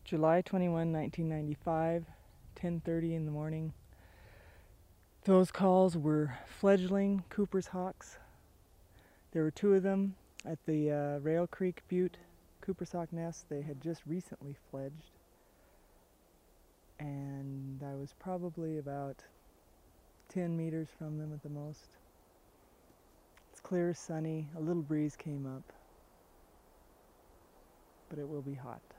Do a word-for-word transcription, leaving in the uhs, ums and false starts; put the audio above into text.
July twenty-first, nineteen ninety-five, ten thirty in the morning. Those calls were fledgling Cooper's hawks. There were two of them at the uh, Rail Creek Butte Cooper's hawk nest. They had just recently fledged, and I was probably about ten meters from them at the most. It's clear, sunny, a little breeze came up, but it will be hot.